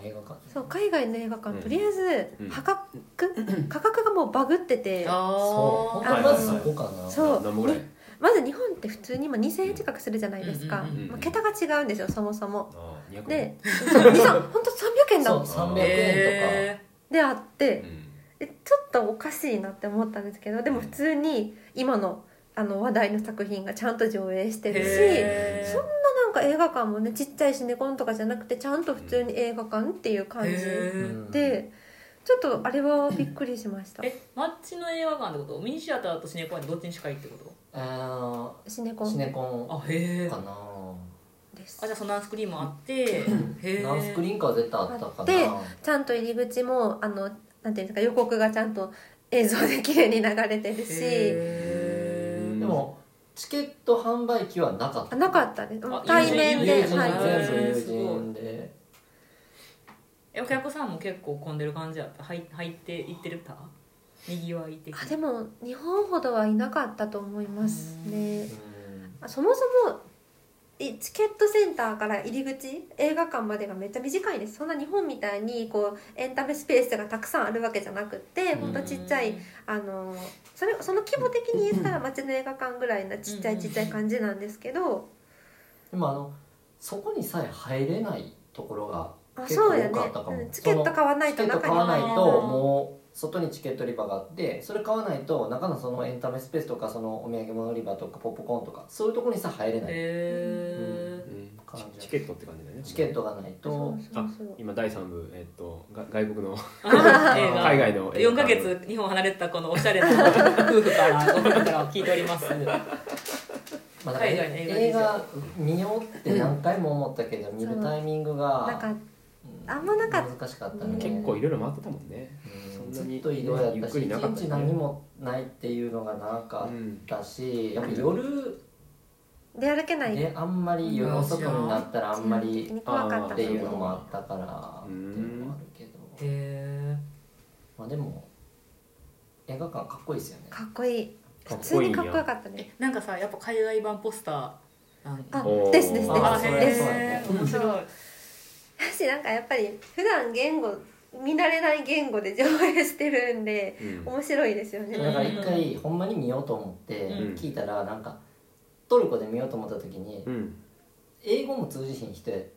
映画館、 そう海外の映画館、とりあえずうん価格がもうバグってて、 そう本当にまずそこかな。 そう何本ぐらい？ まず日本って普通に今2000円近くするじゃないですか、 うんまあ、桁が違うんですよそもそも。 ああ、200円。 で本当300円だそう300円であってう、んちょっとおかしいなって思ったんですけど、でも普通に今の話題の作品がちゃんと上映してるし、そんななんか映画館もねちっちゃいシネコンとかじゃなくてちゃんと普通に映画館っていう感じで、ちょっとあれはびっくりしました。 街の映画館ってこと？ミニシアターとシネコンってどっちに近いってこと？ シネコンシネコあ、へえ。 ンかな。 ですあ、じゃあその何スクリーンもあってへえ。 何スクリーンかは絶対あったかな。 でちゃんと入り口もなんていうんですか、予告がちゃんと映像で綺麗に流れてるし、 へでもチケット販売機はなかった。 なかったです。 あ対面で、 友人はい、 全部友人で。 お客さんも結構混んでる感じだった？入っていってるた？にぎわい的に。 でも日本ほどはいなかったと思いますね。 うんそもそもチケットセンターから入り口映画館までがめっちゃ短いです。そんな日本みたいにこうエンタメスペースがたくさんあるわけじゃなくて、ほんとちっちゃいその規模的に言ったら街の映画館ぐらいなちっちゃい感じなんですけど、 でもそこにさえ入れないところが結構そうやね多かったかも。 チケット買わないとチケット中に買わないと入れない。 もう外にチケット売り場があって、それ買わないと中のそのエンタメスペースとかそのお土産物売り場とかポップコーンとかそういうところにさ入れない感じ。 チケットって感じだよね。 チケットがないと。 今第3部、外国の海外の 4ヶ月日本離れてたこのおしゃれな夫婦から聞いております。 まあ、映画見ようって何回も思ったけど、見るタイミングがなんかあんまなかった。 難しかったね。 結構いろいろ回ってたもんね。 ずっと移動やったし、一日何もないっていうのがなかったし、やっぱ夜出歩けないであんまり夜遅くになったらあんまり怖かったっていうのもあったからっていうのもあるけど、まあでも映画館かっこいいですよね。 かっこいい。普通にかっこよかったね。 なんかさ、やっぱ海外版ポスターです面白い。私なんかやっぱり普段見慣れない言語で上映してるんで、面白いですよね。 だから一回ほんまに見ようと思って聞いたら、なんかトルコで見ようと思った時に、英語も通じひん人やって、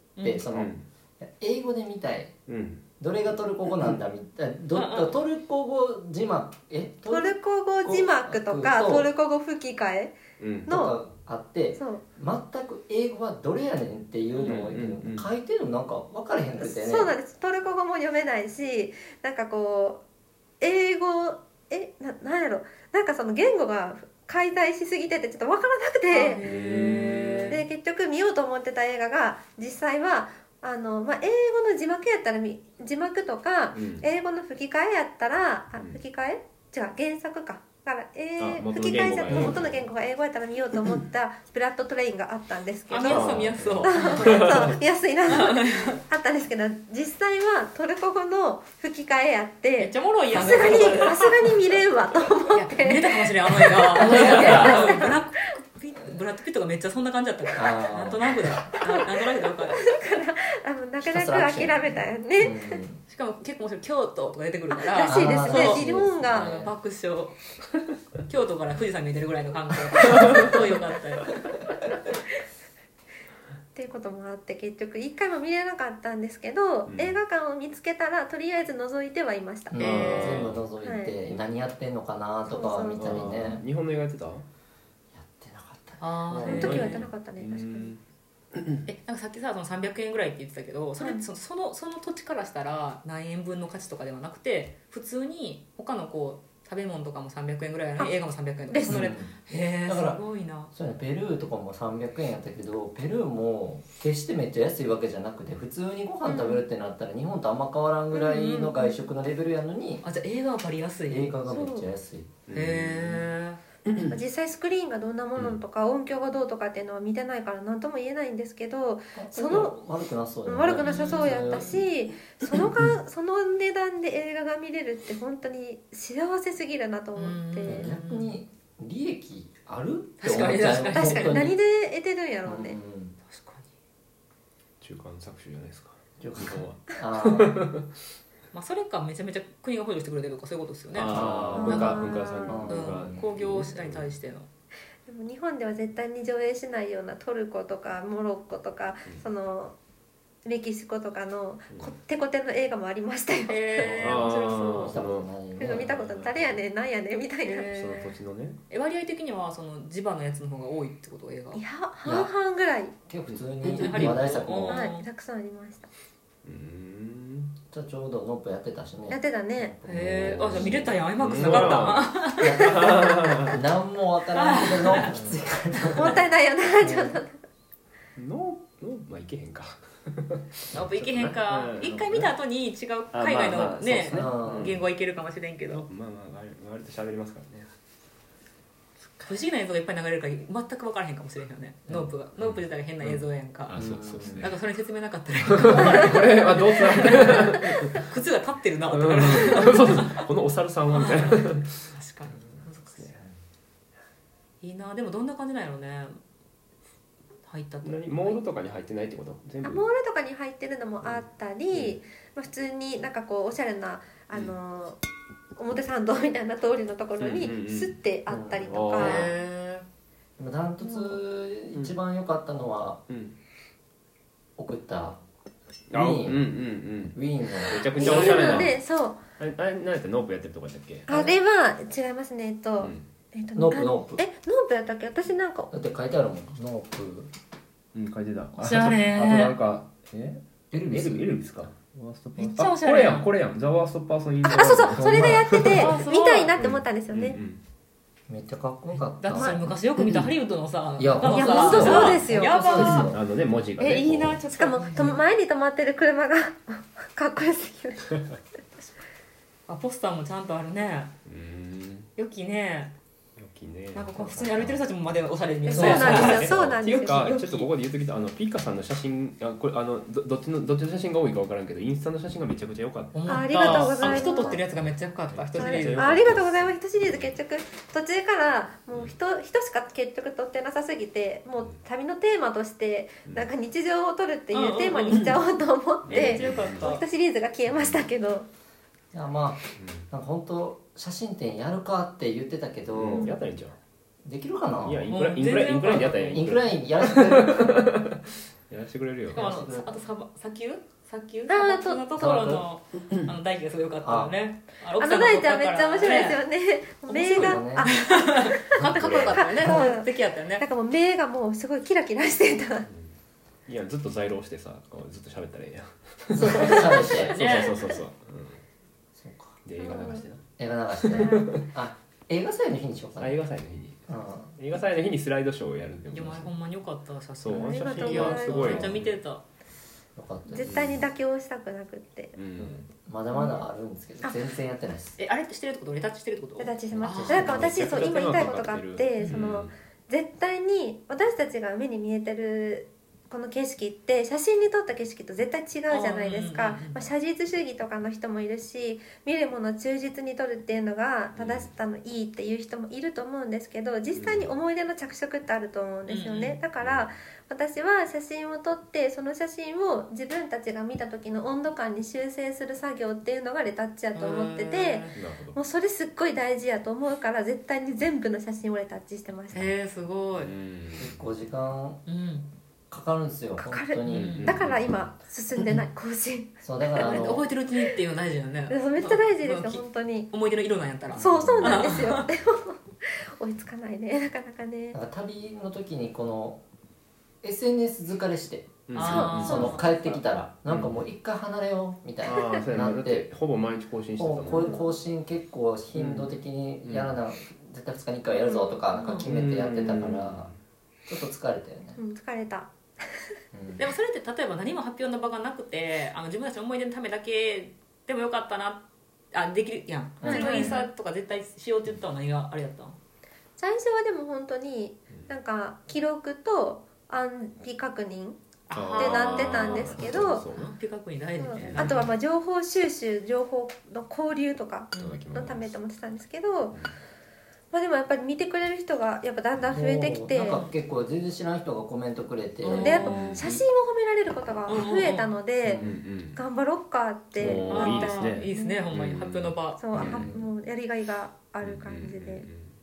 その英語で見たい、どれがトルコ語なんだみたいな、トルコ語字幕トルコ語字幕とかトルコ語吹き替えのあって、全く英語はどれやねんっていうのを書いてるのなんか分からへんくてね。 そうなんです。トルコ語も読めないし、なんかこう英語なんやろ、なんかその言語が介在しすぎててちょっと分からなくて、で結局見ようと思ってた映画が実際は英語の字幕やったら字幕とか、英語の吹き替えやったら吹き替え違う原作かだから吹き替えじゃ元の言語が英語やったら見ようと思ったブラッドトレインがあったんですけど、 見やすそう見やすいなあったんですけど、実際はトルコ語の吹き替えやってめっちゃおもろいやん。 さすがに見れんわと思って見れたかもしれんあの映画。ブラッド・ピットがめっちゃそんな感じだったからなんとなくで分かる。 なかなか諦めたよね。 しかも結構面白い、京都とか出てくるかららしいですね。日本が爆笑。京都から富士山見えてるぐらいの感覚すごいよかったよっていうこともあって結局一回も見れなかったんですけど、映画館を見つけたらとりあえず覗いてはいました。 全部覗いて、何やってんのかなとかは見たりね。 日本の映画やってた？ その時はやってなかったね、確かに。 なんかさっきさその300円ぐらいって言ってたけど、それその土地からしたら何円分の価値とかではなくて、普通に他のこう食べ物とかも300円ぐらいなのに映画も300円とかそのレベル。すごいな。 そうやね、ペルーとかも300円やったけど、ペルーも決してめっちゃ安いわけじゃなくて、普通にご飯食べるってなったら日本とあんま変わらんぐらいの外食のレベルやのに、 じゃあ映画はバリ安い。 映画がめっちゃ安い。 実際スクリーンがどんなものとか、音響がどうとかっていうのは見てないから何とも言えないんですけど、 悪くなさそうやね。 悪くなさそうやったし、その値段で映画が見れるって本当に幸せすぎるなと思って。 逆に利益あるって思っちゃう。 確かに何で得てるんやろうね。 中間搾取じゃないですか。 日本はまあそれかめちゃめちゃ国が補助してくれてるとかそういうことですよね。 文化産業工業者に対しての。 でも日本では絶対に上映しないようなトルコとかモロッコとか、そのメキシコとかのこってこての映画もありましたよ。 面白そう。 見たこと誰やねんなんやねんみたいな。 その土地のね。 割合的にはその地場のやつの方が多いってこと映画。 いや半々ぐらい。 結構普通に話題作もたくさんありました。 ちょうどノップやってたしね。 やってたね。 へえ。あ、じゃあ見れたやん。IMAXなかった。 何もわからんけどノップきついから。もったいないよなちょっと。 まあいけへんか。 ノップいけへんか。一回見た後に違う海外のね言語はいけるかもしれんけど。 まあ割と喋りますからね。 不思議な映像がいっぱい流れるから全く分からへんかもしれんよね。ノープ自体が変な映像やんか。 あ、そうですね。 なんかそれ説明なかったらこれはどうつながってる。 靴が立ってるなとか。 このお猿さんはみたいな。確かに。 いいな。でもどんな感じなんやろうね。入ったと。 モールとかに入ってないってこと？全部。 モールとかに入ってるのもあったり、普通になんかこうおしゃれな表参道みたいな通りのところにスッてあったりとか。 ダントツ一番良かったのは送ったウィーンのめちゃくちゃおしゃれな。 そう。 あれ何やったノープやってるとかだっけ？ あれは違いますね。 ノープノープやったっけ？私なんかだって書いてあるもん。ノープ。 書いてた。 おしゃれ。 あとなんかエルビスか。 めっちゃおしゃれ。 これやん。ザワーストパーソンインザワールド。そうそれがやってて見たいなって思ったんですよね。 めっちゃかっこよかった。 だってそれ昔よく見たハリウッドのさ。 いや本当そうですよ。 やば文字がね。 いいな。 しかも前に止まってる車がかっこよすぎる。 ポスターもちゃんとあるね。良きね。なんかこう普通に歩いてる人たちもまでおしゃれに見える。 そうなんですよ。そうなんですよ。 っていうかちょっとここで言うときとピーカさんの写真これどっちの写真が多いか分からんけどインスタの写真がめちゃくちゃ良かった。 ありがとうございます。 人撮ってるやつがめっちゃ良かった。人シリーズ。 ありがとうございます。人シリーズ結局途中からもう人しか結局撮ってなさすぎてもう旅のテーマとしてなんか日常を撮るっていうテーマにしちゃおうと思って人シリーズが消えましたけど。 いやまあなんか本当写真展やるかって言ってたけど。 やったらいいんじゃん。 できるかな。 いやインクラインでやったらいい。 インクラインやらせてくれる。 やらせてくれるよ。 あと砂丘のところの大輝がすごい良かったよね。 大ちゃんめっちゃ面白いですよね。目がかっこよかったよね。素敵やったよね。 なんかもう目がもうすごいキラキラしてた。 いやずっと在廊してさずっと喋ったらいいやん。 そう喋ってそうそうか。で映画流してな。 映画流して映画祭の日にしようかな。 映画祭の日に映画祭の日にスライドショーをやるんで。 いやほんまに良かった写真。 そう写真はすごい。 めっちゃ見てた。 絶対に妥協したくなくって、 まだまだあるんですけど全然やってないです。 あれってしてるってこと？レタッチしてるってこと？ レタッチしました。なんか私今言いたいことがあって絶対に私たちが目に見えてるこの景色って写真に撮った景色と絶対違うじゃないですか。写実主義とかの人もいるし見るものを忠実に撮るっていうのが正しさのいいっていう人もいると思うんですけど実際に思い出の着色ってあると思うんですよね。だから私は写真を撮ってその写真を自分たちが見た時の温度感に修正する作業っていうのがレタッチやと思っててもうそれすっごい大事やと思うから絶対に全部の写真をレタッチしてました。 すごい。 結構時間かかるんですよ。本当に。 だから今進んでない更新。 そうだから覚えてるうちにっていうの大事よね。 めっちゃ大事ですよ本当に。 思い出の色なんやったら。 そうなんですよ。でも追いつかないねなかなかね。 なんか旅の時にこの SNS 疲れしてその帰ってきたらなんかもう一回離れようみたいななってほぼ毎日更新してたもんね。 こういう更新結構頻度的にやらな絶対2日に1回やるぞとかなんか決めてやってたからちょっと疲れたよね。 疲れた。 でもそれって例えば何も発表の場がなくて自分たちの思い出のためだけでもよかったなできるやん。それをインスタとか絶対しようって言ったのは何があれやったの？ 最初はでも本当になんか記録と安否確認ってなってたんですけど安否確認大事ね。 あとは情報収集情報の交流とかのためと思ってたんですけどまあ、でもやっぱり見てくれる人がやっぱだんだん増えてきて、 なんか結構全然知らん人がコメントくれて、 でやっぱ写真を褒められることが増えたので、頑張ろっかってなったらいいですね、ほんまに発表の場、 そう、もうやりがいがある感じで、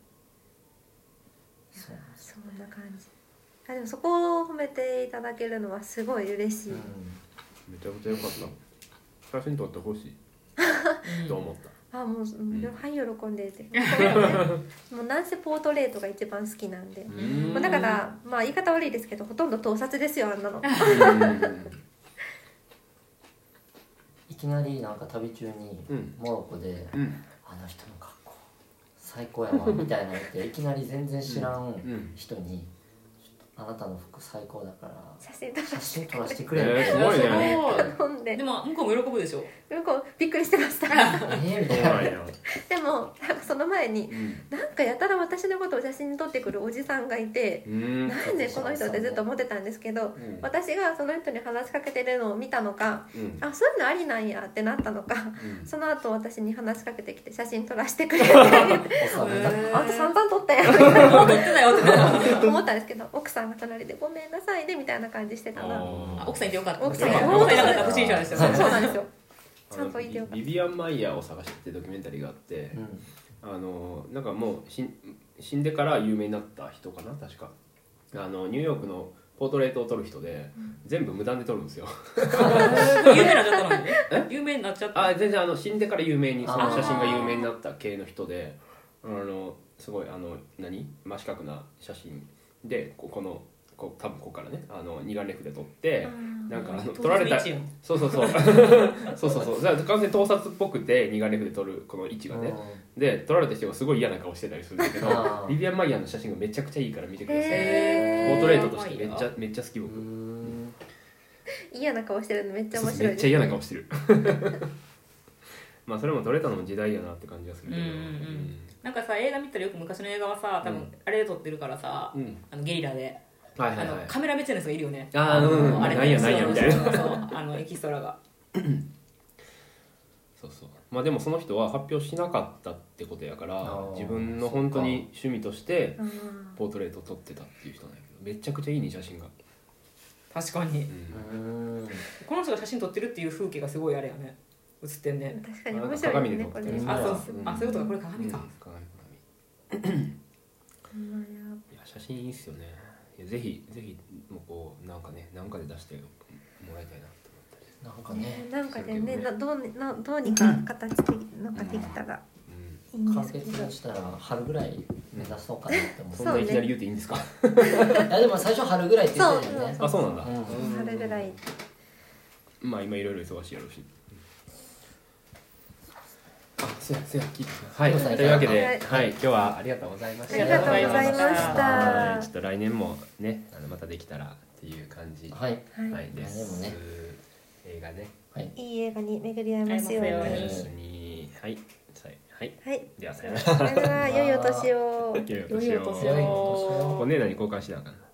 そんな感じ。でもそこを褒めていただけるのはすごい嬉しい、 めちゃくちゃ良かった。写真撮ってほしいと思った。 もう、はい喜んでてもうなんせポートレートが一番好きなんで、だからまあ言い方悪いですけどほとんど盗撮ですよ、あんなのいきなりなんか旅中にモロッコで、あの人の格好最高やわみたいなのっていきなり全然知らん人にあなたの服最高だから写真撮らせてくれる、 すごいね。 でも向こうも喜ぶでしょ。 向こうびっくりしてましたみたいな。 でもなんかその前に、なんかやたら私のことを写真に撮ってくるおじさんがいて、なんでこの人ってずっと思ってたんですけど、私がその人に話しかけてるのを見たのか、あ、そういうのありなんやってなったのか、その後私に話しかけてきて写真撮らせてくれてあんた散々撮ったやんみたいな思ったんですけど、奥さんが隣でごめんなさいねみたいな感じしてたな。 奥さんいてよかった。 奥さんいなかった不審者でしたね。 そうなんですよ。ちゃんといてよかった。 ビビアン・マイヤーを探してってドキュメンタリーがあって、なんかもう死んでから有名になった人かな、確かニューヨークのポートレートを撮る人で、全部無断で撮るんですよ有名になっちゃったのに有名になっちゃった。 全然死んでから有名に、その写真が有名になった系の人で、すごい真四角な写真で多分ここからね二眼レフで撮って、なんか撮られたそうだから完全に盗撮っぽくて二眼レフで撮るこの位置がね、で撮られた人がすごい嫌な顔してたりするんだけどビビアン・マイヤーの写真がめちゃくちゃいいから見てください。ポートレートとしてめっちゃ好き僕。 嫌な顔してるのめっちゃ面白いです。 めっちゃ嫌な顔してるまあそれも撮れたのも時代やなって感じがするけど、 なんかさ映画見たらよく昔の映画はさ多分あれで撮ってるからさ、ゲリラでカメラ目線の人がいるよね。 あれなんやみたいなエキストラがそうまあでもその人は発表しなかったってことやから、自分の本当に趣味としてポートレートを撮ってたっていう人なんやけど、めちゃくちゃいいね写真が。 確かに、この人が写真撮ってるっていう風景がすごいあれやね、映ってんね。 確かに面白いですねこれ。 そういうことか、これ鏡か。 いや写真いいっすよね。ぜひもうこうなんかで出してもらいたいなと思ったり。 なんかでね、どうにか形でなんかできたらいいんですけど。 完結したら春ぐらい目指そうかなって思う。 そんないきなり言うていいんですか？ いやでも最初春ぐらいって言ってたよね。 あ、そうなんだ。 春ぐらい。 まあ今いろいろ忙しいやろうし。はい、というわけで、今日はありがとうございました。 ありがとうございました。 ちょっと来年もね、またできたらっていう感じです。映画ね。 いい映画に巡り合いますように。 はい。ではさよなら。 さよなら。良いお年を。 良いお年を。これね、何交換しなあかん。